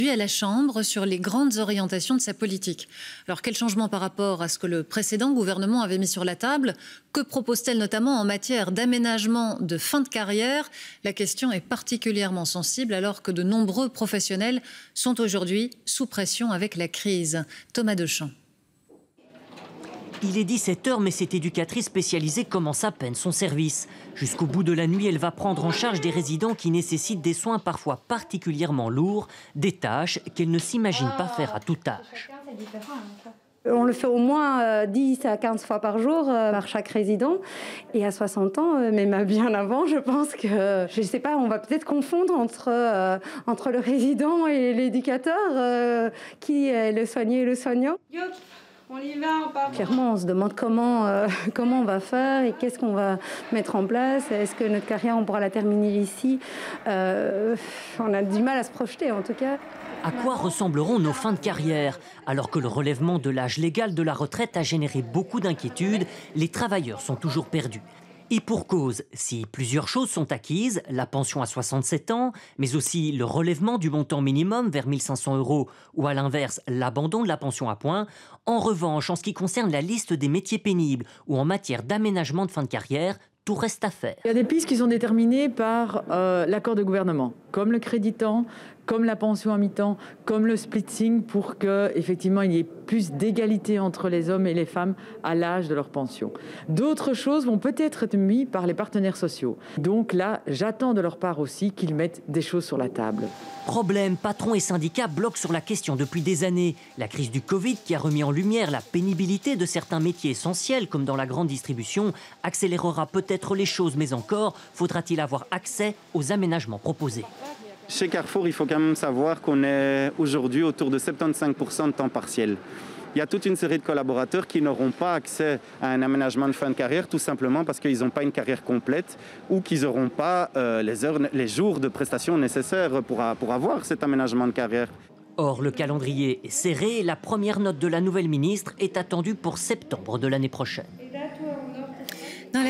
À la Chambre sur les grandes orientations de sa politique. Alors quel changement par rapport à ce que le précédent gouvernement avait mis sur la table? Que propose-t-elle notamment en matière d'aménagement de fin de carrière? La question est particulièrement sensible alors que de nombreux professionnels sont aujourd'hui sous pression avec la crise. Thomas Deschamps. Il est 17h, mais cette éducatrice spécialisée commence à peine son service. Jusqu'au bout de la nuit, elle va prendre en charge des résidents qui nécessitent des soins parfois particulièrement lourds, des tâches qu'elle ne s'imagine pas faire à tout âge. On le fait au moins 10 à 15 fois par jour par chaque résident. Et à 60 ans, même bien avant, je pense que, je ne sais pas, on va peut-être confondre entre le résident et l'éducateur, qui est le soigné et le soignant. On y va, on part. Clairement, on se demande comment on va faire et qu'est-ce qu'on va mettre en place. Est-ce que notre carrière, on pourra la terminer ici? On a du mal à se projeter, en tout cas. À quoi ressembleront nos fins de carrière? Alors que le relèvement de l'âge légal de la retraite a généré beaucoup d'inquiétudes, les travailleurs sont toujours perdus. Et pour cause, si plusieurs choses sont acquises, la pension à 67 ans, mais aussi le relèvement du montant minimum vers 1 500 € ou à l'inverse, l'abandon de la pension à points, en revanche, en ce qui concerne la liste des métiers pénibles ou en matière d'aménagement de fin de carrière, tout reste à faire. Il y a des pistes qui sont déterminées par l'accord de gouvernement, comme le crédit temps, comme la pension à mi-temps, comme le splitting, pour qu'effectivement il y ait plus d'égalité entre les hommes et les femmes à l'âge de leur pension. D'autres choses vont peut-être être mises par les partenaires sociaux. Donc là, j'attends de leur part aussi qu'ils mettent des choses sur la table. Problème, patrons et syndicats bloquent sur la question depuis des années. La crise du Covid, qui a remis en lumière la pénibilité de certains métiers essentiels, comme dans la grande distribution, accélérera peut-être les choses, mais encore, faudra-t-il avoir accès aux aménagements proposés. Chez Carrefour, il faut quand même savoir qu'on est aujourd'hui autour de 75% de temps partiel. Il y a toute une série de collaborateurs qui n'auront pas accès à un aménagement de fin de carrière, tout simplement parce qu'ils n'ont pas une carrière complète ou qu'ils n'auront pas les jours de prestations nécessaires pour avoir cet aménagement de carrière. Or, le calendrier est serré et la première note de la nouvelle ministre est attendue pour septembre de l'année prochaine.